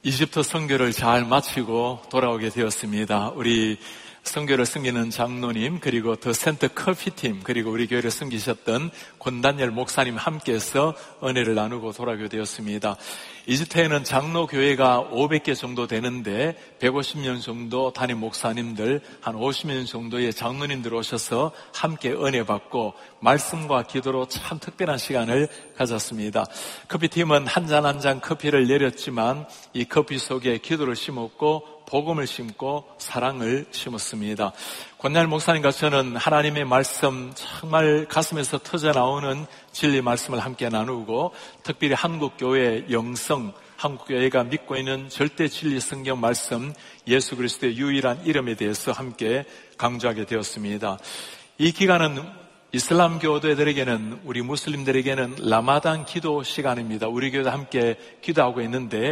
이집트 선교를 잘 마치고 돌아오게 되었습니다. 우리 선교를 섬기는 장로님, 그리고 더 센터 커피팀, 그리고 우리 교회를 섬기셨던 권단열 목사님 함께해서 은혜를 나누고 돌아오게 되었습니다. 이집트에는 장로교회가 500개 정도 되는데 150년 정도 담임 목사님들, 한 50년 정도의 장로님들 오셔서 함께 은혜 받고 말씀과 기도로 참 특별한 시간을 가졌습니다. 커피팀은 한 잔 한 잔 커피를 내렸지만 이 커피 속에 기도를 심었고 복음을 심고 사랑을 심었습니다. 권날 목사님과 저는 하나님의 말씀 정말 가슴에서 터져나오는 진리 말씀을 함께 나누고 특별히 한국교회 영성, 한국교회가 믿고 있는 절대 진리 성경 말씀 예수 그리스도의 유일한 이름에 대해서 함께 강조하게 되었습니다. 이 기간은 이슬람 교도들에게는, 우리 무슬림들에게는 라마단 기도 시간입니다. 우리 교회도 함께 기도하고 있는데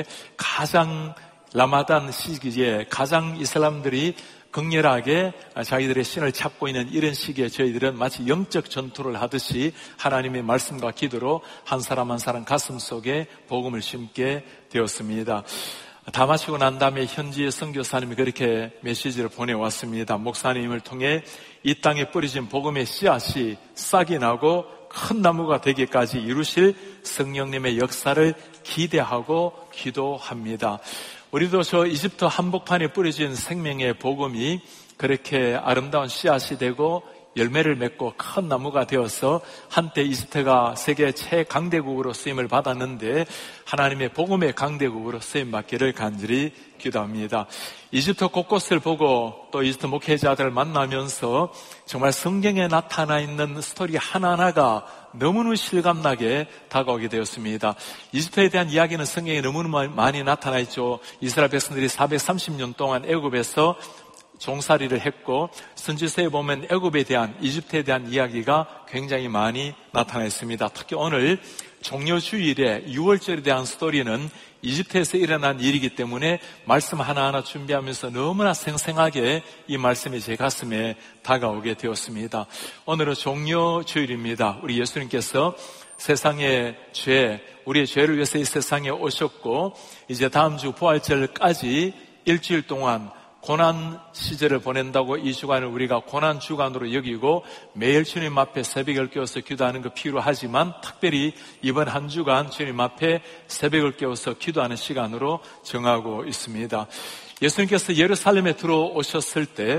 라마단 시기에 가장 이슬람들이 극렬하게 자기들의 신을 찾고 있는 이런 시기에 저희들은 마치 영적 전투를 하듯이 하나님의 말씀과 기도로 한 사람 한 사람 가슴 속에 복음을 심게 되었습니다. 다 마치고 난 다음에 현지의 선교사님이 그렇게 메시지를 보내왔습니다. 목사님을 통해 이 땅에 뿌려진 복음의 씨앗이 싹이 나고 큰 나무가 되기까지 이루실 성령님의 역사를 기대하고 기도합니다. 우리도 저 이집트 한복판에 뿌려진 생명의 복음이 그렇게 아름다운 씨앗이 되고 열매를 맺고 큰 나무가 되어서 한때 이집트가 세계 최강대국으로 쓰임을 받았는데 하나님의 복음의 강대국으로 쓰임받기를 간절히 기도합니다. 이집트 곳곳을 보고 또 이집트 목회자들을 만나면서 정말 성경에 나타나 있는 스토리 하나하나가 너무너무 실감나게 다가오게 되었습니다. 이집트에 대한 이야기는 성경에 너무너무 많이 나타나 있죠. 이스라엘 백성들이 430년 동안 애굽에서 종살이를 했고 선지서에 보면 애굽에 대한, 이집트에 대한 이야기가 굉장히 많이 나타나 있습니다. 특히 오늘 종려주일에 6월절에 대한 스토리는 이집트에서 일어난 일이기 때문에 말씀 하나하나 준비하면서 너무나 생생하게 이 말씀이 제 가슴에 다가오게 되었습니다. 오늘은 종려주일입니다. 우리 예수님께서 세상의 우리의 죄를 위해서 이 세상에 오셨고 이제 다음 주 부활절까지 일주일 동안 고난 시절을 보낸다고 이 주간을 우리가 고난 주간으로 여기고 매일 주님 앞에 새벽을 깨워서 기도하는 거 필요하지만 특별히 이번 한 주간 주님 앞에 새벽을 깨워서 기도하는 시간으로 정하고 있습니다. 예수님께서 예루살렘에 들어오셨을 때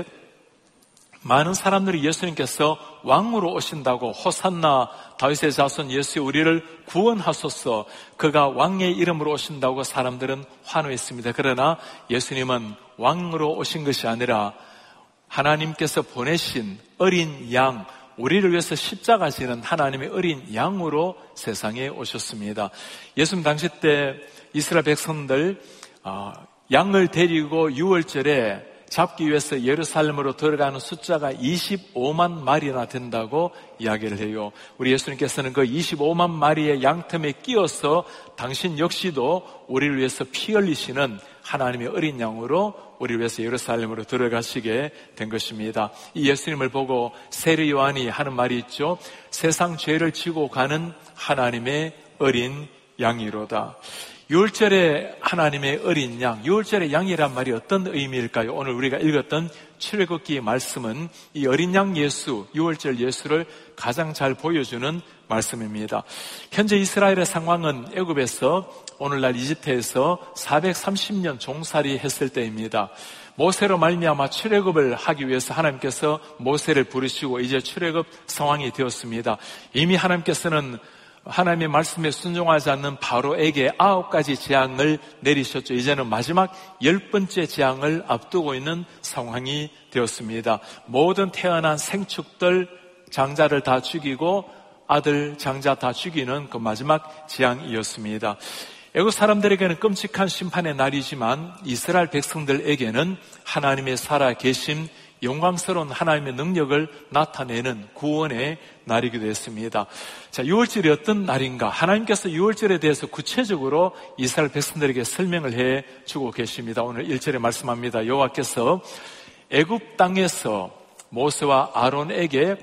많은 사람들이 예수님께서 왕으로 오신다고 호산나 다윗의 자손 예수여 우리를 구원하소서, 그가 왕의 이름으로 오신다고 사람들은 환호했습니다. 그러나 예수님은 왕으로 오신 것이 아니라 하나님께서 보내신 어린 양, 우리를 위해서 십자가 지는 하나님의 어린 양으로 세상에 오셨습니다. 예수님 당시 때 이스라엘 백성들 양을 데리고 6월절에 잡기 위해서 예루살렘으로 들어가는 숫자가 25만 마리나 된다고 이야기를 해요. 우리 예수님께서는 그 25만 마리의 양틈에 끼어서 당신 역시도 우리를 위해서 피 흘리시는 하나님의 어린 양으로 우리를 위해서 예루살렘으로 들어가시게 된 것입니다. 이 예수님을 보고 세례 요한이 하는 말이 있죠. 세상 죄를 지고 가는 하나님의 어린 양이로다. 6월절에 하나님의 어린 양, 6월절의 양이란 말이 어떤 의미일까요? 오늘 우리가 읽었던 출애굽기 말씀은 이 어린 양 예수, 6월절 예수를 가장 잘 보여주는 말씀입니다. 현재 이스라엘의 상황은 애굽에서 오늘날 이집트에서 430년 종살이 했을 때입니다. 모세로 말미암아 출애굽을 하기 위해서 하나님께서 모세를 부르시고 이제 출애굽 상황이 되었습니다. 이미 하나님께서는 하나님의 말씀에 순종하지 않는 바로에게 9가지 재앙을 내리셨죠. 이제는 마지막 10번째 재앙을 앞두고 있는 상황이 되었습니다. 모든 태어난 생축들 장자를 다 죽이고 아들 장자 다 죽이는 그 마지막 재앙이었습니다. 애국 사람들에게는 끔찍한 심판의 날이지만 이스라엘 백성들에게는 하나님의 살아계심, 영광스러운 하나님의 능력을 나타내는 구원의 날이기도 했습니다. 자, 6월절이 어떤 날인가? 하나님께서 6월절에 대해서 구체적으로 이스라엘 백성들에게 설명을 해 주고 계십니다. 오늘 1절에 말씀합니다. 여호와께서 애굽 땅에서 모세와 아론에게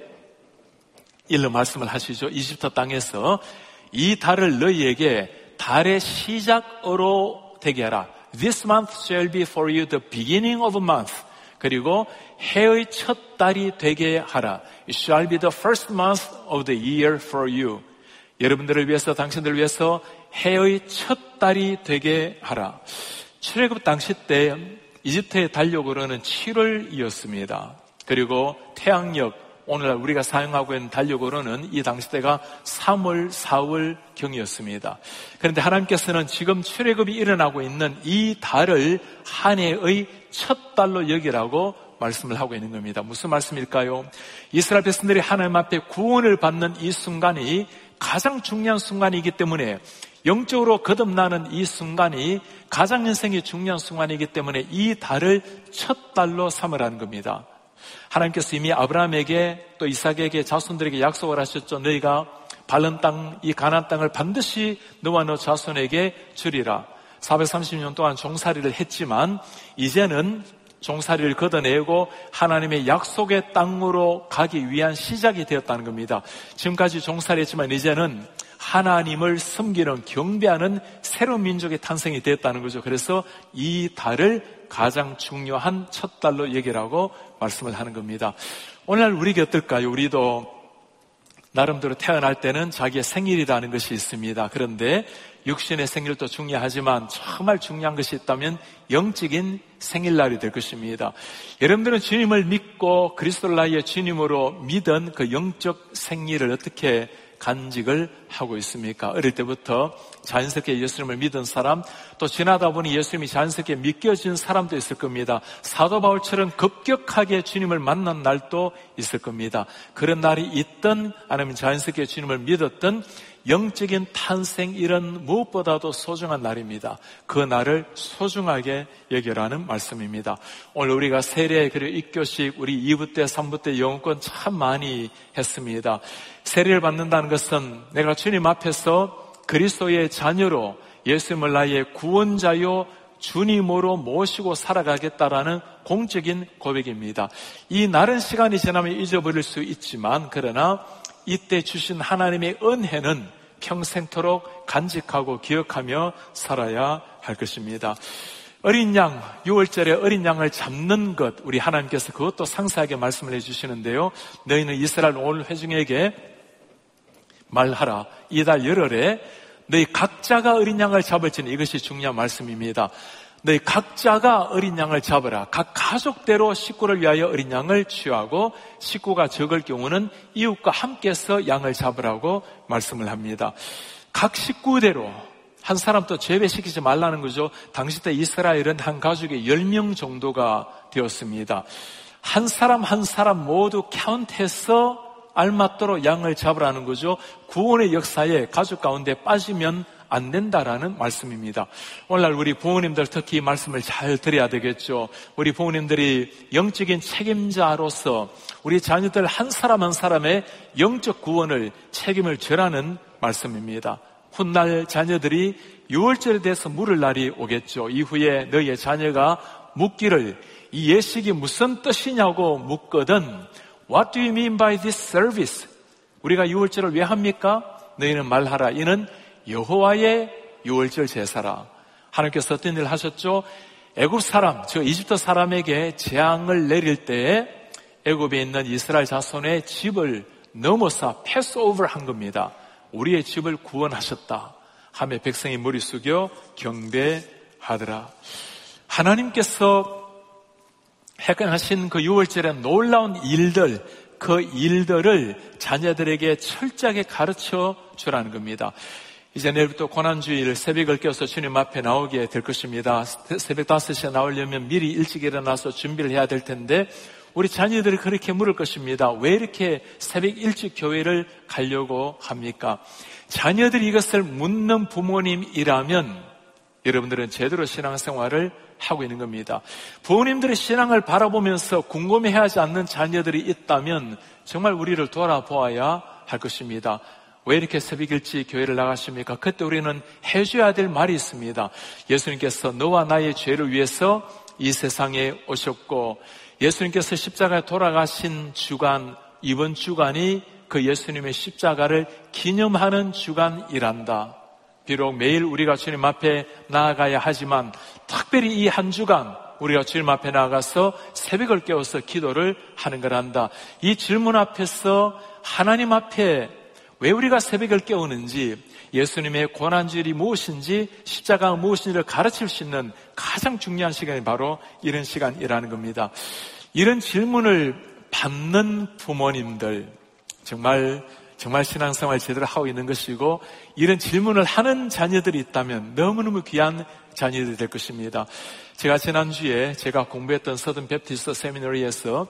일러 말씀을 하시죠. 이집트 땅에서 이 달을 너희에게 달의 시작으로 되게 하라. This month shall be for you the beginning of a month. 그리고 해의 첫 달이 되게 하라. It shall be the first month of the year for you. 여러분들을 위해서, 당신들을 위해서 해의 첫 달이 되게 하라. 출애굽 당시 때 이집트의 달력으로는 7월이었습니다. 그리고 태양력, 오늘날 우리가 사용하고 있는 달력으로는 이 당시 때가 3월, 4월 경이었습니다. 그런데 하나님께서는 지금 출애굽이 일어나고 있는 이 달을 한 해의 첫 달로 여기라고 말씀을 하고 있는 겁니다. 무슨 말씀일까요? 이스라엘 백성들이 하나님 앞에 구원을 받는 이 순간이 가장 중요한 순간이기 때문에, 영적으로 거듭나는 이 순간이 가장 인생이 중요한 순간이기 때문에 이 달을 첫 달로 삼으라는 겁니다. 하나님께서 이미 아브라함에게 또 이삭에게 자손들에게 약속을 하셨죠. 너희가 밟는 땅, 이 가나안 땅을 반드시 너와 너 자손에게 주리라. 430년 동안 종살이를 했지만 이제는 종살이를 걷어내고 하나님의 약속의 땅으로 가기 위한 시작이 되었다는 겁니다. 지금까지 종살이했지만 이제는 하나님을 섬기는, 경배하는 새로운 민족의 탄생이 되었다는 거죠. 그래서 이 달을 가장 중요한 첫 달로 여기라고 말씀을 하는 겁니다. 오늘날 우리에게 어떨까요? 우리도 나름대로 태어날 때는 자기의 생일이라는 것이 있습니다. 그런데 육신의 생일도 중요하지만 정말 중요한 것이 있다면 영적인 생일날이 될 것입니다. 여러분들은 주님을 믿고 그리스도를 나의 주님으로 믿은 그 영적 생일을 어떻게 간직을 하고 있습니까? 어릴 때부터 자연스럽게 예수님을 믿은 사람, 또 지나다 보니 예수님이 자연스럽게 믿겨진 사람도 있을 겁니다. 사도 바울처럼 급격하게 주님을 만난 날도 있을 겁니다. 그런 날이 있든 아니면 자연스럽게 주님을 믿었던 영적인 탄생일은 무엇보다도 소중한 날입니다. 그 날을 소중하게 여겨라는 말씀입니다. 오늘 우리가 세례 그리고 입교식, 우리 2부 때 3부 때 영어권 참 많이 했습니다. 세례를 받는다는 것은 내가 주님 앞에서 그리스도의 자녀로 예수님을 나의 구원자요 주님으로 모시고 살아가겠다라는 공적인 고백입니다. 이 날은 시간이 지나면 잊어버릴 수 있지만, 그러나 이때 주신 하나님의 은혜는 평생토록 간직하고 기억하며 살아야 할 것입니다. 어린 양, 6월절에 어린 양을 잡는 것, 우리 하나님께서 그것도 상세하게 말씀을 해주시는데요. 너희는 이스라엘 온 회중에게 말하라. 이달 열흘에 너희 각자가 어린 양을 잡을지는, 이것이 중요한 말씀입니다. 너희 각자가 어린 양을 잡으라. 각 가족대로 식구를 위하여 어린 양을 취하고, 식구가 적을 경우는 이웃과 함께서 양을 잡으라고 말씀을 합니다. 각 식구대로, 한 사람도 제외시키지 말라는 거죠. 당시 때 이스라엘은 한 가족에 10명 정도가 되었습니다. 한 사람 한 사람 모두 카운트해서 알맞도록 양을 잡으라는 거죠. 구원의 역사에 가족 가운데 빠지면 안 된다라는 말씀입니다. 오늘날 우리 부모님들 특히 이 말씀을 잘 들어야 되겠죠. 우리 부모님들이 영적인 책임자로서 우리 자녀들 한 사람 한 사람의 영적 구원을 책임을 져라는 말씀입니다. 훗날 자녀들이 6월절에 대해서 물을 날이 오겠죠. 이후에 너희의 자녀가 묻기를 이 예식이 무슨 뜻이냐고 묻거든 What do you mean by this service? 우리가 6월절을 왜 합니까? 너희는 말하라. 이는 여호와의 6월절 제사라. 하나님께서 어떤 일을 하셨죠? 애굽 사람, 즉 이집트 사람에게 재앙을 내릴 때에 애굽에 있는 이스라엘 자손의 집을 넘어서 패스오버를 한 겁니다. 우리의 집을 구원하셨다 하며 백성이 머리 숙여 경배하더라. 하나님께서 행하신 그 6월절의 놀라운 일들, 그 일들을 자녀들에게 철저하게 가르쳐 주라는 겁니다. 이제 내일부터 고난주일 새벽을 깨워서 주님 앞에 나오게 될 것입니다. 새벽 5시에 나오려면 미리 일찍 일어나서 준비를 해야 될 텐데 우리 자녀들이 그렇게 물을 것입니다. 왜 이렇게 새벽 일찍 교회를 가려고 합니까? 자녀들이 이것을 묻는 부모님이라면 여러분들은 제대로 신앙생활을 하고 있는 겁니다. 부모님들의 신앙을 바라보면서 궁금해하지 않는 자녀들이 있다면 정말 우리를 돌아보아야 할 것입니다. 왜 이렇게 새벽 일찍 교회를 나가십니까? 그때 우리는 해줘야 될 말이 있습니다. 예수님께서 너와 나의 죄를 위해서 이 세상에 오셨고 예수님께서 십자가에 돌아가신 주간, 이번 주간이 그 예수님의 십자가를 기념하는 주간이란다. 비록 매일 우리가 주님 앞에 나아가야 하지만 특별히 이 한 주간 우리가 주님 앞에 나가서 새벽을 깨워서 기도를 하는 거란다. 이 질문 앞에서 하나님 앞에 왜 우리가 새벽을 깨우는지, 예수님의 고난주일이 무엇인지, 십자가가 무엇인지를 가르칠 수 있는 가장 중요한 시간이 바로 이런 시간이라는 겁니다. 이런 질문을 받는 부모님들, 정말 신앙생활 제대로 하고 있는 것이고, 이런 질문을 하는 자녀들이 있다면 너무너무 귀한 자녀들이 될 것입니다. 제가 지난주에 제가 공부했던 서든 베프티스트 세미너리에서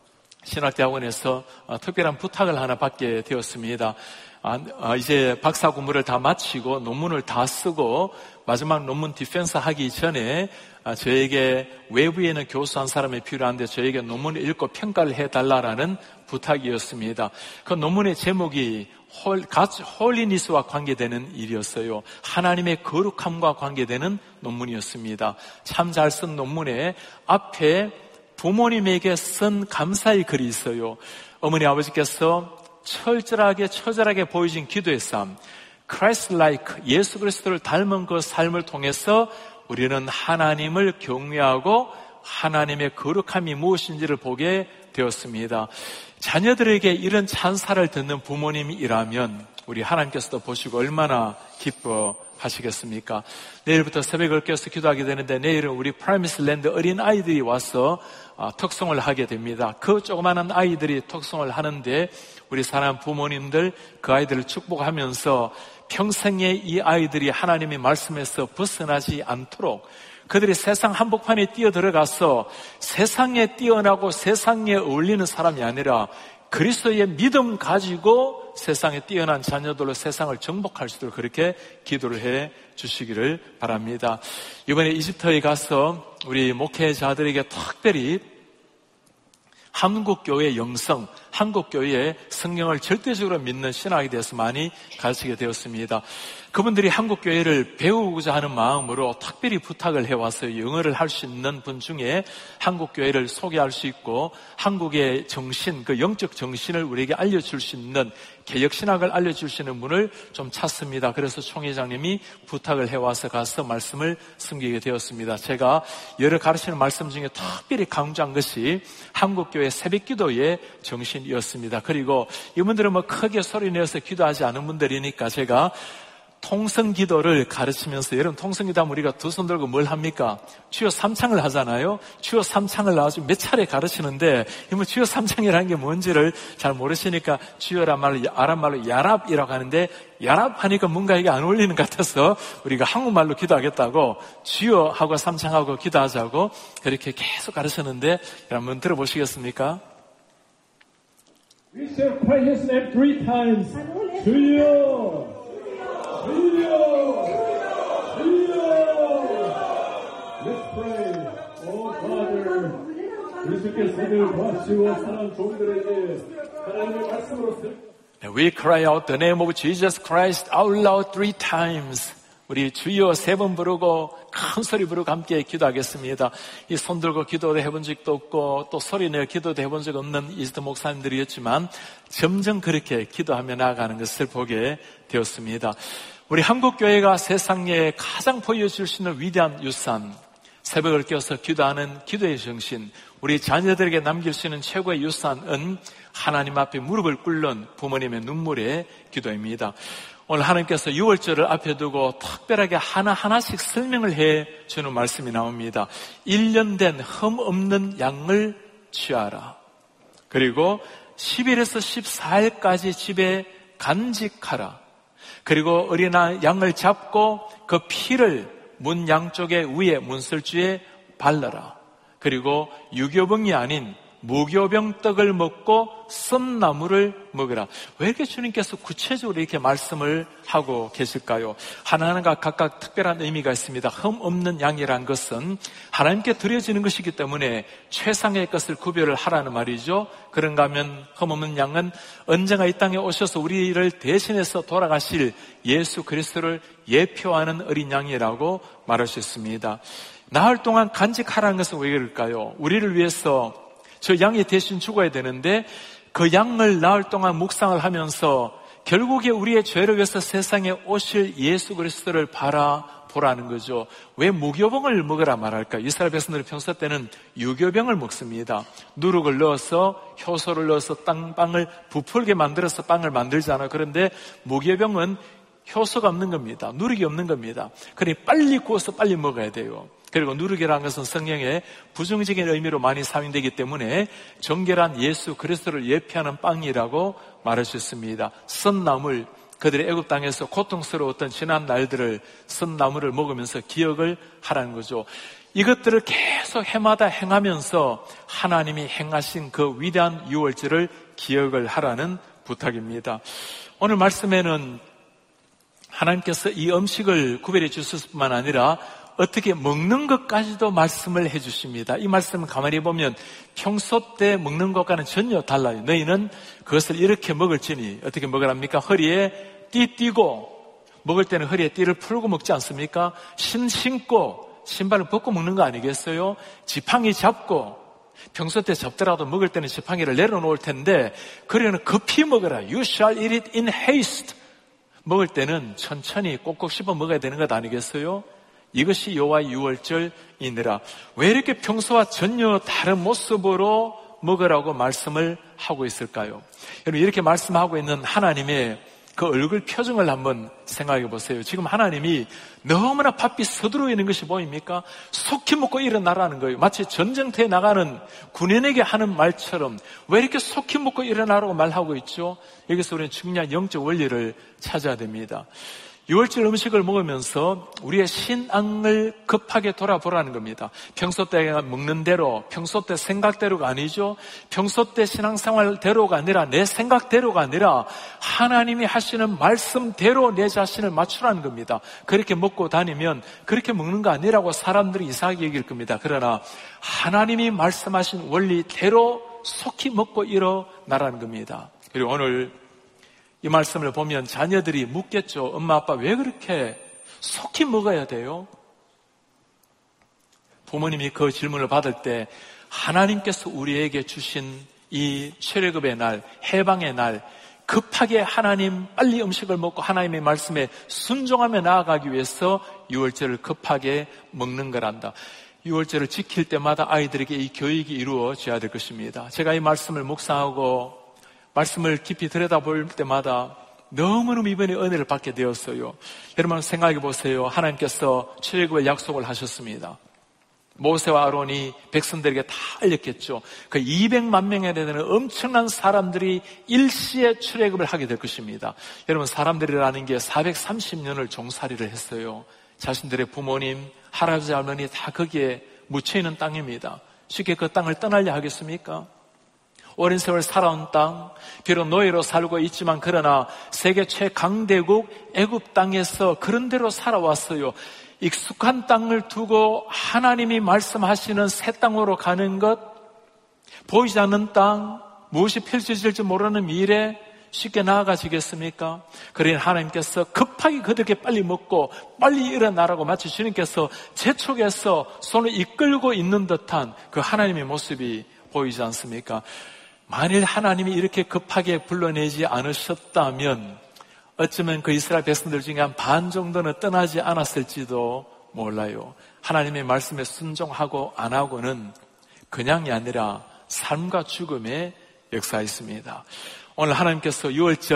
신학대학원에서 특별한 부탁을 하나 받게 되었습니다. 이제 박사 공부를 다 마치고 논문을 다 쓰고 마지막 논문 디펜스 하기 전에 저에게 외부에는 교수 한 사람이 필요한데 저에게 논문을 읽고 평가를 해달라라는 부탁이었습니다. 그 논문의 제목이 홀리니스와 관계되는 일이었어요. 하나님의 거룩함과 관계되는 논문이었습니다. 참 잘 쓴 논문에 앞에 부모님에게 쓴 감사의 글이 있어요. 어머니 아버지께서 처절하게 보여진 기도의 삶, Christ-like, 예수 그리스도를 닮은 그 삶을 통해서 우리는 하나님을 경외하고 하나님의 거룩함이 무엇인지를 보게 되었습니다. 자녀들에게 이런 찬사를 듣는 부모님이라면 우리 하나님께서도 보시고 얼마나 기뻐하시겠습니까? 내일부터 새벽을 깨어서 기도하게 되는데 내일은 우리 프라미스랜드 어린 아이들이 와서 특송을 하게 됩니다. 그 조그마한 아이들이 특송을 하는데 우리 사랑하는 부모님들 그 아이들을 축복하면서 평생에 이 아이들이 하나님의 말씀에서 벗어나지 않도록 그들이 세상 한복판에 뛰어들어가서 세상에 뛰어나고 세상에 어울리는 사람이 아니라 그리스도의 믿음 가지고 세상에 뛰어난 자녀들로 세상을 정복할 수 있도록 그렇게 기도를 해 주시기를 바랍니다. 이번에 이집트에 가서 우리 목회자들에게 특별히 한국교회 영성, 한국교회의 성경을 절대적으로 믿는 신학에 대해서 많이 가르치게 되었습니다. 그분들이 한국교회를 배우고자 하는 마음으로 특별히 부탁을 해와서 영어를 할 수 있는 분 중에 한국교회를 소개할 수 있고 한국의 정신, 그 영적 정신을 우리에게 알려줄 수 있는 개혁신학을 알려줄 수 있는 분을 좀 찾습니다. 그래서 총회장님이 부탁을 해와서 가서 말씀을 섬기게 되었습니다. 제가 여러 가르치는 말씀 중에 특별히 강조한 것이 한국교회 새벽기도의 정신이었습니다. 그리고 이분들은 크게 소리내어서 기도하지 않은 분들이니까 제가 통성기도를 가르치면서 여러분 통성기도하면 우리가 두 손 들고 뭘 합니까? 주여 삼창을 하잖아요. 주여 삼창을 아주 몇 차례 가르치는데 주여 삼창이라는 게 뭔지를 잘 모르시니까 주여란 말로 아랍말로 야랍이라고 하는데 야랍 하니까 뭔가 이게 안 어울리는 것 같아서 우리가 한국말로 기도하겠다고 주여 하고 삼창하고 기도하자고 그렇게 계속 가르쳤는데 여러분 들어보시겠습니까? We shall cry his name 3 times. 주여! Let's pray. Oh Father, 예수께서 늘 도와주시고 사랑 종들에게 하나님의 말씀으로 We cry out the name of Jesus Christ out loud 3 times. 우리 주여 3번 부르고 큰 소리 부르고 함께 기도하겠습니다. 이 손 들고 기도도 해본 적도 없고 또 소리 내어 기도도 해본 적 없는 이스트 목사님들이었지만 점점 그렇게 기도하며 나아가는 것을 보게 되었습니다. 우리 한국교회가 세상에 가장 보여줄 수 있는 위대한 유산, 새벽을 깨어서 기도하는 기도의 정신, 우리 자녀들에게 남길 수 있는 최고의 유산은 하나님 앞에 무릎을 꿇는 부모님의 눈물의 기도입니다. 오늘 하나님께서 6월절을 앞에 두고 특별하게 하나하나씩 설명을 해 주는 말씀이 나옵니다. 1년 된 흠 없는 양을 취하라. 그리고 10일에서 14일까지 집에 간직하라. 그리고 어린 양을 잡고 그 피를 문 양쪽에 위에 문설주에 발라라. 그리고 유교병이 아닌 무교병 떡을 먹고 썬 나물을 먹으라. 왜 이렇게 주님께서 구체적으로 이렇게 말씀을 하고 계실까요? 하나하나가 각각 특별한 의미가 있습니다. 흠 없는 양이란 것은 하나님께 드려지는 것이기 때문에 최상의 것을 구별을 하라는 말이죠. 그런가 하면 흠 없는 양은 언젠가 이 땅에 오셔서 우리를 대신해서 돌아가실 예수 그리스도를 예표하는 어린 양이라고 말할 수 있습니다. 나흘 동안 간직하라는 것은 왜 그럴까요? 우리를 위해서 저 양이 대신 죽어야 되는데 그 양을 나흘 동안 묵상을 하면서 결국에 우리의 죄를 위해서 세상에 오실 예수 그리스도를 보라는 거죠. 왜 무교병을 먹으라 말할까? 이스라엘 백성들이 평소 때는 유교병을 먹습니다. 누룩을 넣어서, 효소를 넣어서 빵을 부풀게 만들어서 빵을 만들잖아요. 그런데 무교병은 효소가 없는 겁니다. 누룩이 없는 겁니다. 그러니 빨리 구워서 빨리 먹어야 돼요. 그리고 누룩이라는 것은 성경에 부정적인 의미로 많이 사용되기 때문에 정결한 예수 그리스도를 예표하는 빵이라고 말할 수 있습니다. 썬나물, 그들의 애굽 땅에서 고통스러웠던 지난 날들을 썬나물을 먹으면서 기억을 하라는 거죠. 이것들을 계속 해마다 행하면서 하나님이 행하신 그 위대한 유월절을 기억을 하라는 부탁입니다. 오늘 말씀에는 하나님께서 이 음식을 구별해 주실 뿐만 아니라 어떻게 먹는 것까지도 말씀을 해 주십니다. 이 말씀을 가만히 보면 평소 때 먹는 것과는 전혀 달라요. 너희는 그것을 이렇게 먹을지니 어떻게 먹으랍니까? 허리에 띠 띠고, 먹을 때는 허리에 띠를 풀고 먹지 않습니까? 신고 신발을 벗고 먹는 거 아니겠어요? 지팡이 잡고, 평소 때 잡더라도 먹을 때는 지팡이를 내려놓을 텐데 그러면 급히 먹어라. You shall eat it in haste. 먹을 때는 천천히 꼭꼭 씹어 먹어야 되는 것 아니겠어요? 이것이 여호와의 유월절이니라. 왜 이렇게 평소와 전혀 다른 모습으로 먹으라고 말씀을 하고 있을까요? 여러분, 이렇게 말씀하고 있는 하나님의 그 얼굴 표정을 한번 생각해 보세요. 지금 하나님이 너무나 바삐 서두르고 있는 것이 보입니까? 속히 먹고 일어나라는 거예요. 마치 전쟁터에 나가는 군인에게 하는 말처럼 왜 이렇게 속히 먹고 일어나라고 말하고 있죠? 여기서 우리는 중요한 영적 원리를 찾아야 됩니다. 유월절 음식을 먹으면서 우리의 신앙을 급하게 돌아보라는 겁니다. 평소 때 먹는 대로, 평소 때 생각대로가 아니죠. 평소 때 신앙생활대로가 아니라 내 생각대로가 아니라 하나님이 하시는 말씀대로 내 자신을 맞추라는 겁니다. 그렇게 먹고 다니면 그렇게 먹는 거 아니라고 사람들이 이상하게 여길 겁니다. 그러나 하나님이 말씀하신 원리대로 속히 먹고 일어나라는 겁니다. 그리고 오늘 이 말씀을 보면 자녀들이 묻겠죠. 엄마 아빠 왜 그렇게 속히 먹어야 돼요? 부모님이 그 질문을 받을 때 하나님께서 우리에게 주신 이 출애굽의 날, 해방의 날, 급하게 하나님 빨리 음식을 먹고 하나님의 말씀에 순종하며 나아가기 위해서 유월절을 급하게 먹는 거란다. 유월절을 지킬 때마다 아이들에게 이 교육이 이루어져야 될 것입니다. 제가 이 말씀을 묵상하고 말씀을 깊이 들여다볼 때마다 너무너무 이번에 은혜를 받게 되었어요. 여러분 생각해 보세요. 하나님께서 출애굽의 약속을 하셨습니다. 모세와 아론이 백성들에게 다 알렸겠죠. 그 200만 명에 되는 엄청난 사람들이 일시에 출애굽을 하게 될 것입니다. 여러분 사람들이라는 게 430년을 종살이를 했어요. 자신들의 부모님, 할아버지, 할머니 다 거기에 묻혀있는 땅입니다. 쉽게 그 땅을 떠나려 하겠습니까? 오랜 세월 살아온 땅, 비록 노예로 살고 있지만 그러나 세계 최강대국 애굽 땅에서 그런 대로 살아왔어요. 익숙한 땅을 두고 하나님이 말씀하시는 새 땅으로 가는 것, 보이지 않는 땅, 무엇이 펼쳐질지 모르는 미래 쉽게 나아가시겠습니까? 그러니 하나님께서 급하게 그들에게 빨리 먹고 빨리 일어나라고 마치 주님께서 재촉해서 손을 이끌고 있는 듯한 그 하나님의 모습이 보이지 않습니까? 만일 하나님이 이렇게 급하게 불러내지 않으셨다면 어쩌면 그 이스라엘 백성들 중에 한 반 정도는 떠나지 않았을지도 몰라요. 하나님의 말씀에 순종하고 안 하고는 그냥이 아니라 삶과 죽음의 역사였습니다. 오늘 하나님께서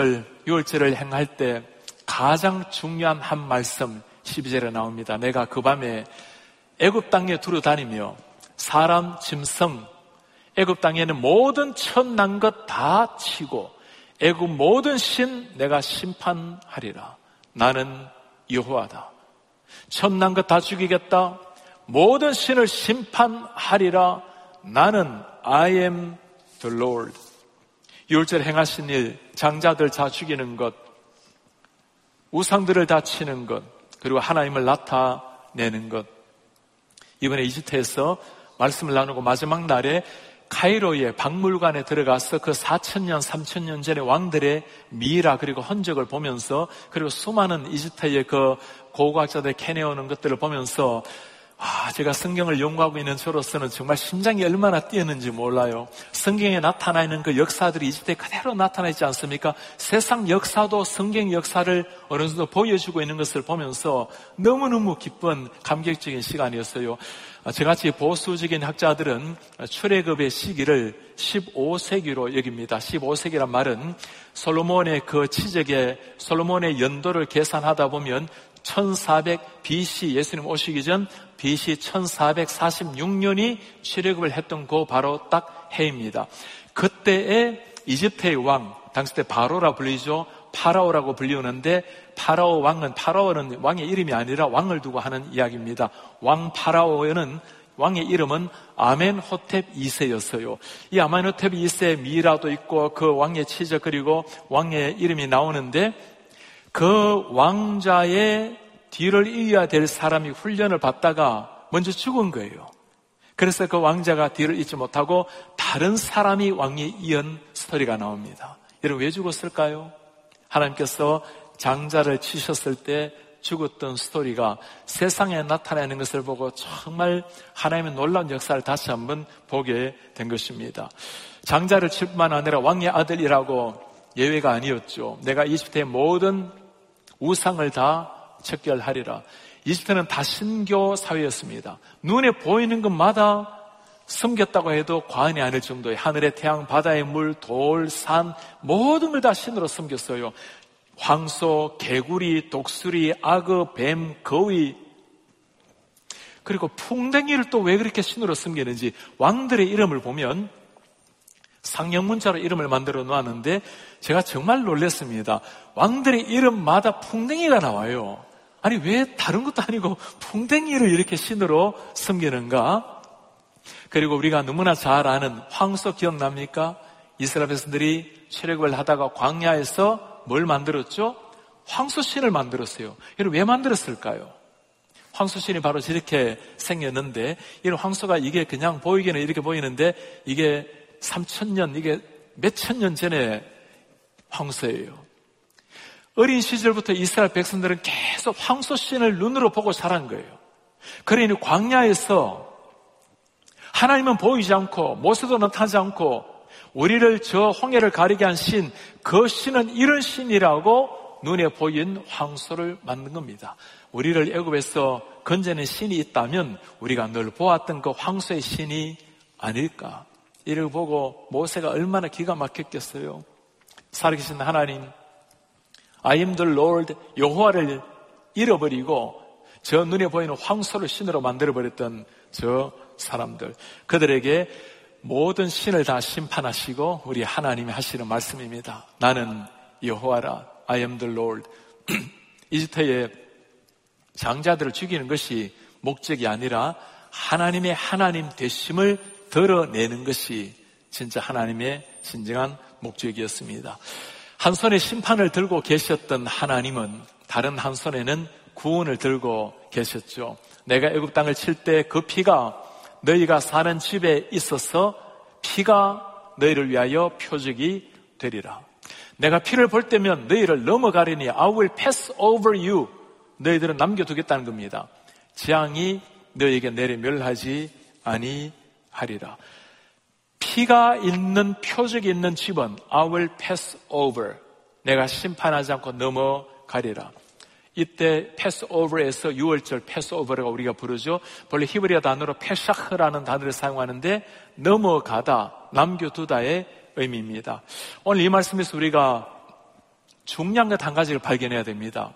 유월절을 행할 때 가장 중요한 한 말씀 12절에 나옵니다. 내가 그 밤에 애굽 땅에 두루 다니며 사람, 짐승, 애굽 땅에는 모든 첫 난 것 다 치고 애굽 모든 신 내가 심판하리라. 나는 여호와다. 첫 난 것 다 죽이겠다. 모든 신을 심판하리라. 나는 I am the Lord. 유월절 행하신 일, 장자들 다 죽이는 것, 우상들을 다 치는 것, 그리고 하나님을 나타내는 것. 이번에 이집트에서 말씀을 나누고 마지막 날에 카이로의 박물관에 들어가서 그 4,000년, 3,000년 전의 왕들의 미라 그리고 흔적을 보면서 그리고 수많은 이집트의 그 고고학자들이 캐내오는 것들을 보면서 제가 성경을 연구하고 있는 저로서는 정말 심장이 얼마나 뛰었는지 몰라요. 성경에 나타나 있는 그 역사들이 이 시대에 그대로 나타나 있지 않습니까? 세상 역사도 성경 역사를 어느 정도 보여주고 있는 것을 보면서 너무너무 기쁜 감격적인 시간이었어요. 저같이 보수적인 학자들은 출애굽의 시기를 15세기로 여깁니다. 15세기란 말은 솔로몬의 그 치적에 솔로몬의 연도를 계산하다 보면 1400 BC 예수님 오시기 전 BC 1446년이 출애굽을 했던 그 바로 딱 해입니다. 그때의 이집트의 왕, 당시 때 바로라 불리죠. 파라오라고 불리우는데 파라오는 왕의 이름이 아니라 왕을 두고 하는 이야기입니다. 왕 파라오는 왕의 이름은 아멘호텝 2세였어요. 이 아멘호텝 2세 미라도 있고 그 왕의 치적 그리고 왕의 이름이 나오는데 그 왕자의 뒤를 이어야 될 사람이 훈련을 받다가 먼저 죽은 거예요. 그래서 그 왕자가 뒤를 잇지 못하고 다른 사람이 왕위 이은 스토리가 나옵니다. 여러분 왜 죽었을까요? 하나님께서 장자를 치셨을 때 죽었던 스토리가 세상에 나타나는 것을 보고 정말 하나님의 놀라운 역사를 다시 한번 보게 된 것입니다. 장자를 칠 뿐만 아니라 왕의 아들이라고 예외가 아니었죠. 내가 이집트의 모든 우상을 다 척결하리라. 이집트는 다 신교 사회였습니다. 눈에 보이는 것마다 섬겼다고 해도 과언이 아닐 정도의 하늘의 태양, 바다의 물, 돌, 산 모든 걸 다 신으로 섬겼어요. 황소, 개구리, 독수리, 악어, 뱀, 거위 그리고 풍뎅이를 또 왜 그렇게 신으로 섬기는지 왕들의 이름을 보면 상형문자로 이름을 만들어 놓았는데 제가 정말 놀랐습니다. 왕들의 이름마다 풍뎅이가 나와요. 아니 왜 다른 것도 아니고 풍뎅이를 이렇게 신으로 섬기는가? 그리고 우리가 너무나 잘 아는 황소 기억납니까? 이스라엘 백성들이 출애굽을 하다가 광야에서 뭘 만들었죠? 황소신을 만들었어요. 이걸 왜 만들었을까요? 황소신이 바로 저렇게 생겼는데 이런 황소가 이게 그냥 보이기는 이렇게 보이는데 이게 3000년, 이게 몇천 년 전에 황소예요. 어린 시절부터 이스라엘 백성들은 계속 황소신을 눈으로 보고 자란 거예요. 그러니 광야에서 하나님은 보이지 않고 모세도 나타나지 않고 우리를 저 홍해를 가리게 한 신, 그 신은 이런 신이라고 눈에 보인 황소를 만든 겁니다. 우리를 애굽에서 건져낸 신이 있다면 우리가 늘 보았던 그 황소의 신이 아닐까. 이를 보고 모세가 얼마나 기가 막혔겠어요. 살아계신 하나님, I am the Lord, 여호와를 잃어버리고 저 눈에 보이는 황소를 신으로 만들어버렸던 저 사람들, 그들에게 모든 신을 다 심판하시고 우리 하나님이 하시는 말씀입니다. 나는 여호와라, I am the Lord. 이집트의 장자들을 죽이는 것이 목적이 아니라 하나님의 하나님 되심을 드러내는 것이 진짜 하나님의 진정한 목적이었습니다. 한 손에 심판을 들고 계셨던 하나님은 다른 한 손에는 구원을 들고 계셨죠. 내가 애굽 땅을 칠 때 그 피가 너희가 사는 집에 있어서 피가 너희를 위하여 표적이 되리라. 내가 피를 볼 때면 너희를 넘어가리니 I will pass over you. 너희들은 남겨두겠다는 겁니다. 재앙이 너희에게 내려 멸하지 아니하리라. 피가 있는 표적이 있는 집은 I will pass over. 내가 심판하지 않고 넘어가리라. 이때 패스오버에서 6월절 패스오버라고 우리가 부르죠. 본래 히브리어 단어로 페샤흐라는 단어를 사용하는데 넘어가다, 남겨두다의 의미입니다. 오늘 이 말씀에서 우리가 중요한 것 한 가지를 발견해야 됩니다.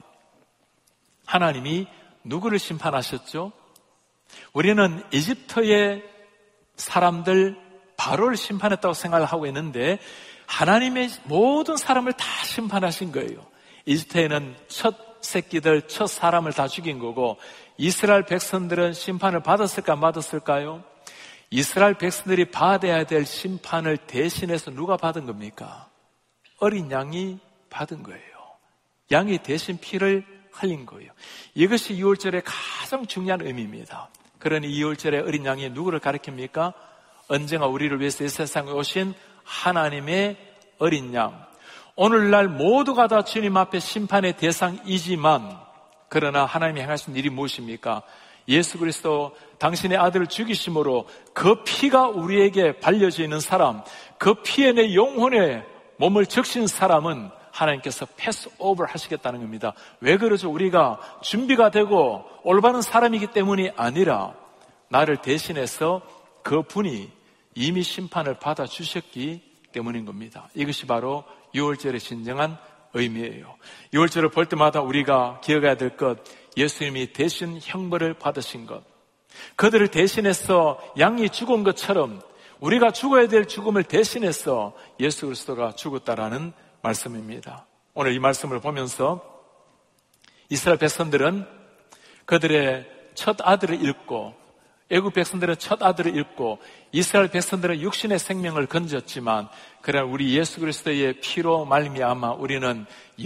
하나님이 누구를 심판하셨죠? 우리는 이집트의 사람들 바로를 심판했다고 생각을 하고 있는데 하나님의 모든 사람을 다 심판하신 거예요. 이집트에는 첫 새끼들, 첫 사람을 다 죽인 거고 이스라엘 백성들은 심판을 받았을까 안 받았을까요? 이스라엘 백성들이 받아야 될 심판을 대신해서 누가 받은 겁니까? 어린 양이 받은 거예요. 양이 대신 피를 흘린 거예요. 이것이 2월절의 가장 중요한 의미입니다. 그러니 2월절의 어린 양이 누구를 가리킵니까? 언젠가 우리를 위해서 이 세상에 오신 하나님의 어린 양. 오늘날 모두가 다 주님 앞에 심판의 대상이지만 그러나 하나님이 행하신 일이 무엇입니까? 예수 그리스도 당신의 아들을 죽이심으로 그 피가 우리에게 발려져 있는 사람, 그 피에 내 영혼에 몸을 적신 사람은 하나님께서 패스오버 하시겠다는 겁니다. 왜 그러죠? 우리가 준비가 되고 올바른 사람이기 때문이 아니라 나를 대신해서 그 분이 이미 심판을 받아주셨기 때문인 겁니다. 이것이 바로 유월절의 진정한 의미예요. 유월절을 볼 때마다 우리가 기억해야 될 것, 예수님이 대신 형벌을 받으신 것, 그들을 대신해서 양이 죽은 것처럼 우리가 죽어야 될 죽음을 대신해서 예수 그리스도가 죽었다라는 말씀입니다. 오늘 이 말씀을 보면서 이스라엘 백성들은 그들의 첫 아들을 잃고, 애국 백성들은 첫 아들을 잃고, 이스라엘 백성들은 육신의 생명을 건졌지만, 그러나 우리 예수 그리스도의 피로 말미암아 우리는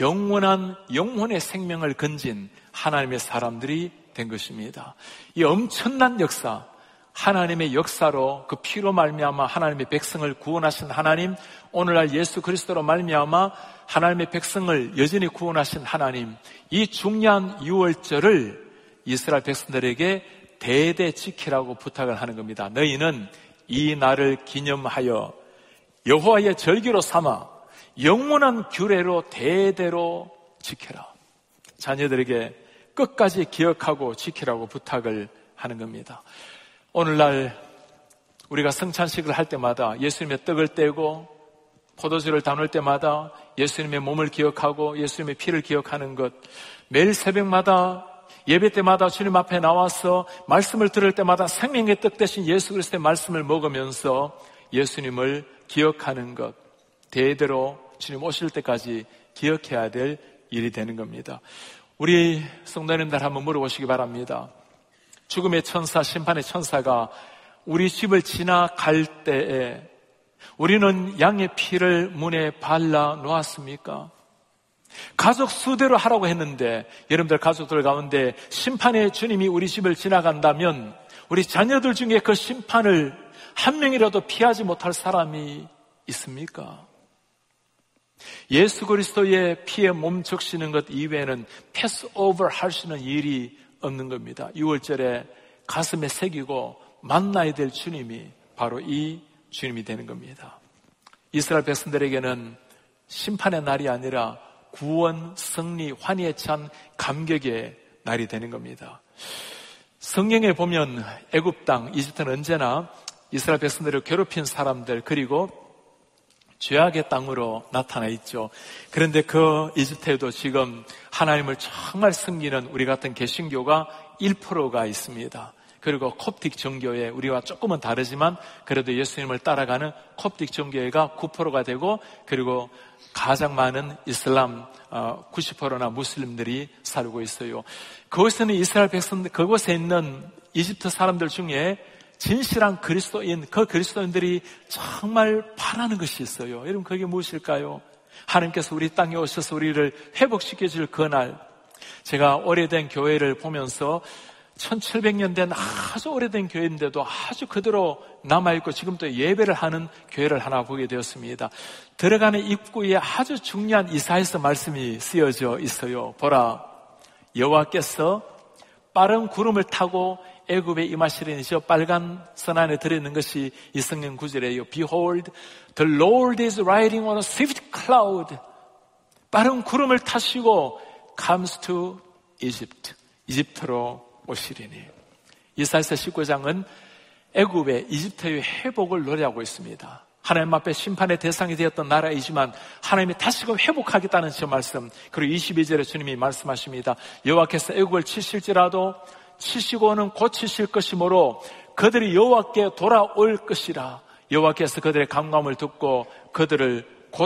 영원의 생명을 건진 하나님의 사람들이 된 것입니다. 이 엄청난 역사, 하나님의 역사로 그 피로 말미암아 하나님의 백성을 구원하신 하나님, 오늘날 예수 그리스도로 말미암아 하나님의 백성을 여전히 구원하신 하나님, 이 중요한 유월절을 이스라엘 백성들에게 대대 지키라고 부탁을 하는 겁니다. 너희는 이 날을 기념하여 여호와의 절기로 삼아 영원한 규례로 대대로 지켜라. 자녀들에게 끝까지 기억하고 지키라고 부탁을 하는 겁니다. 오늘날 우리가 성찬식을 할 때마다 예수님의 떡을 떼고 포도주를 나눌 때마다 예수님의 몸을 기억하고 예수님의 피를 기억하는 것, 매일 새벽마다 예배 때마다 주님 앞에 나와서 말씀을 들을 때마다 생명의 떡 대신 예수 그리스도의 말씀을 먹으면서 예수님을 기억하는 것, 대대로 주님 오실 때까지 기억해야 될 일이 되는 겁니다. 우리 성도님들 한번 물어보시기 바랍니다. 죽음의 천사, 심판의 천사가 우리 집을 지나갈 때에 우리는 양의 피를 문에 발라 놓았습니까? 가족 수대로 하라고 했는데, 여러분들 가족들 가운데 심판의 주님이 우리 집을 지나간다면 우리 자녀들 중에 그 심판을 한 명이라도 피하지 못할 사람이 있습니까? 예수 그리스도의 피에 몸 적시는 것 이외에는 패스오버 할 수 있는 일이 없는 겁니다. 6월절에 가슴에 새기고 만나야 될 주님이 바로 이 주님이 되는 겁니다. 이스라엘 백성들에게는 심판의 날이 아니라 구원, 승리, 환희에 찬 감격의 날이 되는 겁니다. 성경에 보면 애굽 땅, 이집트는 언제나 이스라엘 백성들을 괴롭힌 사람들, 그리고 죄악의 땅으로 나타나 있죠. 그런데 그 이집트에도 지금 하나님을 정말 섬기는 우리 같은 개신교가 1%가 있습니다. 그리고 콥틱 정교회, 우리와 조금은 다르지만 그래도 예수님을 따라가는 콥틱 정교회가 9%가 되고, 그리고 가장 많은 이슬람 90%나 무슬림들이 살고 있어요. 그곳에는 이스라엘 백성들, 그곳에 있는 이집트 사람들 중에 진실한 그리스도인, 그 그리스도인들이 정말 바라는 것이 있어요. 여러분, 그게 무엇일까요? 하나님께서 우리 땅에 오셔서 우리를 회복시켜 줄 그날, 제가 오래된 교회를 보면서 1700년 된 아주 오래된 교회인데도 아주 그대로 남아있고 지금도 예배를 하는 교회를 하나 보게 되었습니다. 들어가는 입구에 아주 중요한 이사야서 말씀이 쓰여져 있어요. 보라, 여호와께서 빠른 구름을 타고 애굽에 임하시려니, 저 빨간 선 안에 들어있는 것이 이 성경 구절이에요. Behold, the Lord is riding on a swift cloud. 빠른 구름을 타시고 comes to Egypt. 이집트로 오시리니. 이사야서 19장은 애굽의 이집트의 회복을 노래하고 있습니다. 하나님 앞에 심판의 대상이 되었던 나라이지만 하나님이 다시금 회복하겠다는 저 말씀. 그리고 22절에 주님이 말씀하십니다. 여호와께서 애굽을 치실지라도 치시고는 고치실 것이므로 그들이 여호와께 돌아올 것이라. 여호와께서 그들의 간구함을 듣고 그들을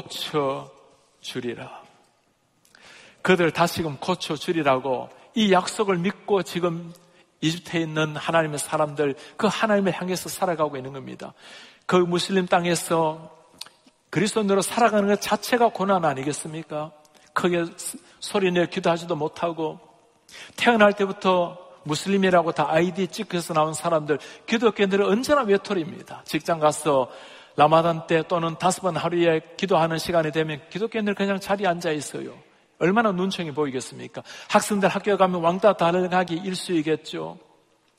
고쳐주리라. 그들을 다시금 고쳐주리라고 이 약속을 믿고 지금 이집트에 있는 하나님의 사람들, 그 하나님을 향해서 살아가고 있는 겁니다. 그 무슬림 땅에서 그리스도인으로 살아가는 것 자체가 고난 아니겠습니까? 크게 소리내어 기도하지도 못하고, 태어날 때부터 무슬림이라고 다 아이디 찍혀서 나온 사람들, 기독교인들은 언제나 외톨이입니다. 직장 가서 라마단 때 또는 5번 하루에 기도하는 시간이 되면 기독교인들 그냥 자리에 앉아 있어요. 얼마나 눈총이 보이겠습니까? 학생들 학교 가면 왕따 달려가기 일쑤이겠죠.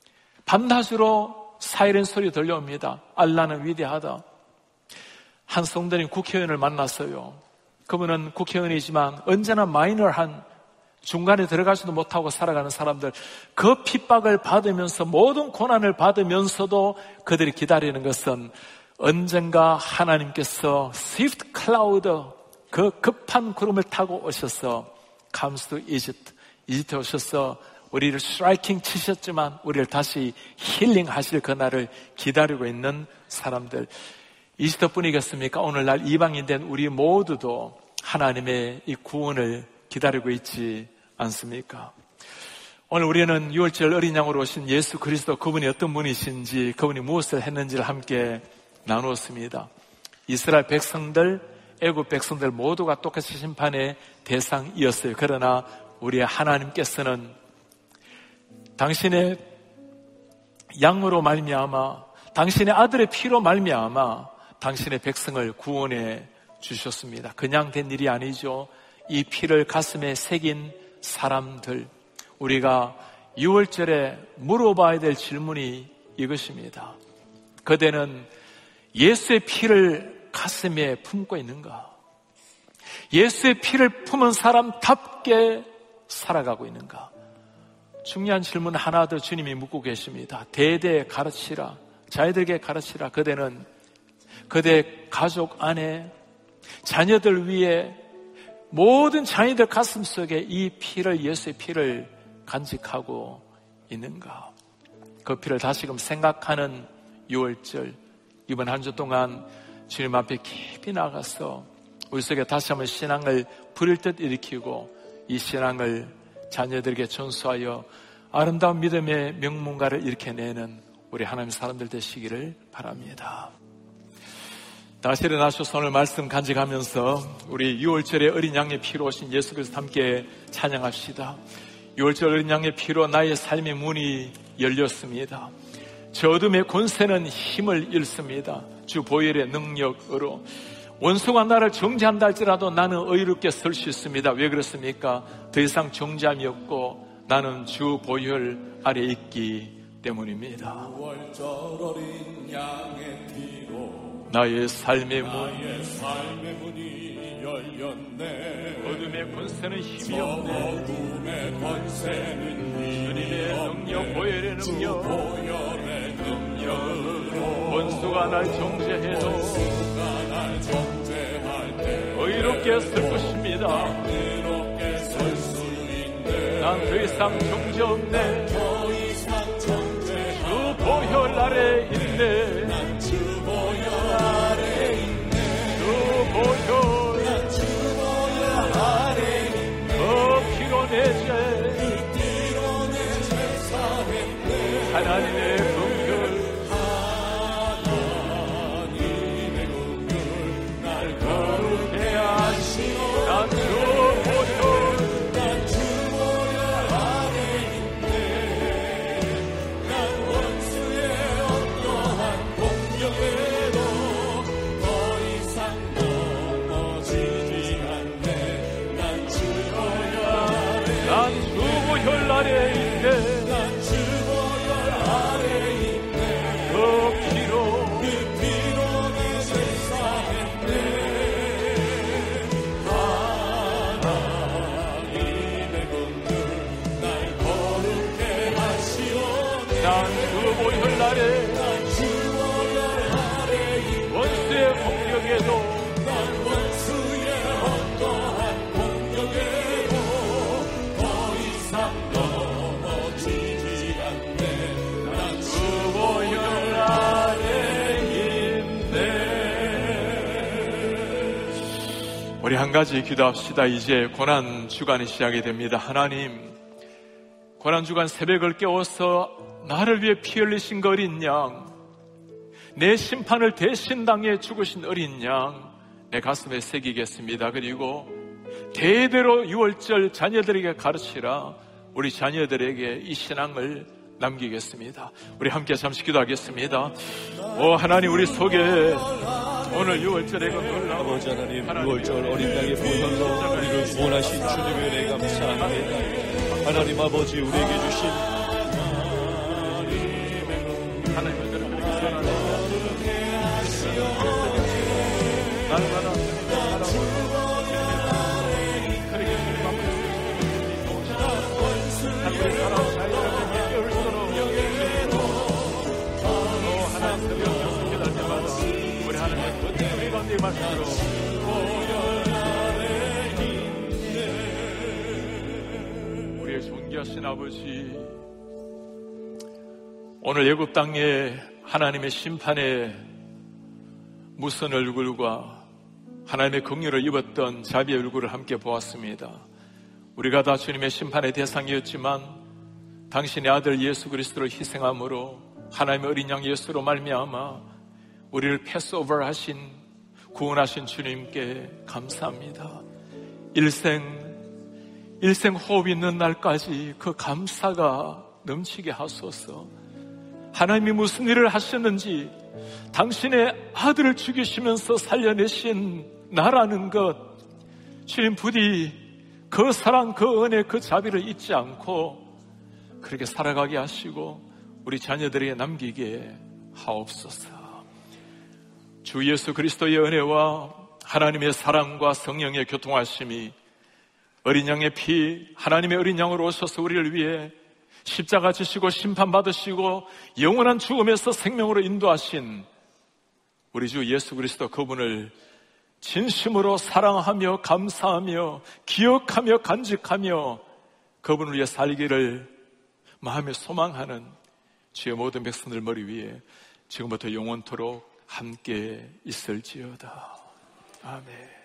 밤낮으로 사이렌 소리 들려옵니다. 알라는 위대하다. 한 성도님 국회의원을 만났어요. 그분은 국회의원이지만 언제나 마이너한 중간에 들어가지도 못하고 살아가는 사람들, 그 핍박을 받으면서 모든 고난을 받으면서도 그들이 기다리는 것은 언젠가 하나님께서 스위프트 클라우드, 그 급한 구름을 타고 오셔서 comes to Egypt, 이집트에 오셔서 우리를 스트라이킹 치셨지만 우리를 다시 힐링하실 그날을 기다리고 있는 사람들. 이집트뿐이겠습니까? 오늘날 이방인 된 우리 모두도 하나님의 이 구원을 기다리고 있지 않습니까? 오늘 우리는 6월절 어린 양으로 오신 예수 그리스도, 그분이 어떤 분이신지, 그분이 무엇을 했는지를 함께 나누었습니다. 이스라엘 백성들, 애굽 백성들 모두가 똑같이 심판의 대상이었어요. 그러나 우리 하나님께서는 당신의 양으로 말미암아, 당신의 아들의 피로 말미암아 당신의 백성을 구원해 주셨습니다. 그냥 된 일이 아니죠. 이 피를 가슴에 새긴 사람들, 우리가 6월절에 물어봐야 될 질문이 이것입니다. 그대는 예수의 피를 가슴에 품고 있는가? 예수의 피를 품은 사람답게 살아가고 있는가? 중요한 질문 하나 더 주님이 묻고 계십니다. 대대 가르치라, 자녀들에게 가르치라. 그대는 그대 가족 안에, 자녀들 위에, 모든 자녀들 가슴 속에 이 피를, 예수의 피를 간직하고 있는가? 그 피를 다시금 생각하는 6월절, 이번 한 주 동안 주님 앞에 깊이 나가서 우리 속에 다시 한번 신앙을 불일 듯 일으키고 이 신앙을 자녀들에게 전수하여 아름다운 믿음의 명문가를 일으켜내는 우리 하나님 사람들 되시기를 바랍니다. 다시 일어나셔서 오늘 말씀 간직하면서 우리 6월절에 어린 양의 피로 오신 예수 그리스도 함께 찬양합시다. 6월절 어린 양의 피로 나의 삶의 문이 열렸습니다. 저 어둠의 권세는 힘을 잃습니다. 주 보혈의 능력으로 원수가 나를 정죄한다 할지라도 나는 의롭게 설 수 있습니다. 왜 그렇습니까? 더 이상 정죄함이 없고 나는 주 보혈 아래 있기 때문입니다. 6월절 어린 양의 피로 나의 삶의 문이 열렸네. 어둠의 권세는 힘이 없네. 어둠의 권세는 주님의 능력, 보혈의 능력, 보혈의 능력으로 원수가 날 정죄해도 의롭게 설 것입니다. 의롭게 설 수 있네. 난 더 이상 정죄 없네. 더 이상 정죄 주 보혈 아래 있네. 난 주 보혈 아래 있네. 주 보혈, 난 주 보혈 아래 있네. 그 피로 내 죄, 그 피로 내 죄 사했네. 하나님의 긍휼, 하나님의 긍휼 날 거룩해 하시오. 난 주 보혈, 난 주 보혈 아래 있네. 난 원수의 어떠한 공격에도 더 이상 넘어지지 않네. 난 주 보혈 아래, 난 주 보혈 아래 있네. 난 주 보혈 아래 있네. 그 피로 그 피로 내 죄 사했네. 하나님의 긍휼 날 거룩해 하시오네. 난 주 보혈 아래 난 주 보혈 아래 있네. 원수의 공격에도 난 원수의 어떠한 공격에도 더 이상 넘어지지 않네. 난 주 보혈 아래 있네. 우리 한 가지 기도합시다. 이제 고난 주간이 시작이 됩니다. 하나님, 고난 주간 새벽을 깨워서 나를 위해 피 흘리신 그 어린 양, 내 심판을 대신 당해 죽으신 어린 양 내 가슴에 새기겠습니다. 그리고 대대로 6월절 자녀들에게 가르치라. 우리 자녀들에게 이 신앙을 남기겠습니다. 우리 함께 잠시 기도하겠습니다. 오 하나님, 우리 속에 오늘 6월절에 그 놀라운 아버지 하나님, 6월절 어린 양의 보혈로 우리를 구원하신 주님의 은혜 감사합니다. 하나님 아버지, 우리에게 주신 하나님을 날마다 그렇게 주님 앞에 하늘의 사랑 자유롭게 깨울수록 하나님 새벽 약속해 달 때마다 우리 하나님의 우리 가운데 말씀으로 우리의 존귀하신 아버지, 오늘 애굽 땅에 하나님의 심판의 무슨 얼굴과 하나님의 긍휼을 입었던 자비의 얼굴을 함께 보았습니다. 우리가 다 주님의 심판의 대상이었지만 당신의 아들 예수 그리스도를 희생함으로 하나님의 어린 양 예수로 말미암아 우리를 패스오버 하신 구원하신 주님께 감사합니다. 일생 호흡 있는 날까지 그 감사가 넘치게 하소서. 하나님이 무슨 일을 하셨는지 당신의 아들을 죽이시면서 살려내신 나라는 것, 주님 부디 그 사랑, 그 은혜, 그 자비를 잊지 않고 그렇게 살아가게 하시고 우리 자녀들에게 남기게 하옵소서. 주 예수 그리스도의 은혜와 하나님의 사랑과 성령의 교통하심이 어린 양의 피, 하나님의 어린 양으로 오셔서 우리를 위해 십자가 지시고 심판받으시고 영원한 죽음에서 생명으로 인도하신 우리 주 예수 그리스도 그분을 진심으로 사랑하며 감사하며 기억하며 간직하며 그분을 위해 살기를 마음에 소망하는 주의 모든 백성들 머리 위에 지금부터 영원토록 함께 있을지어다. 아멘.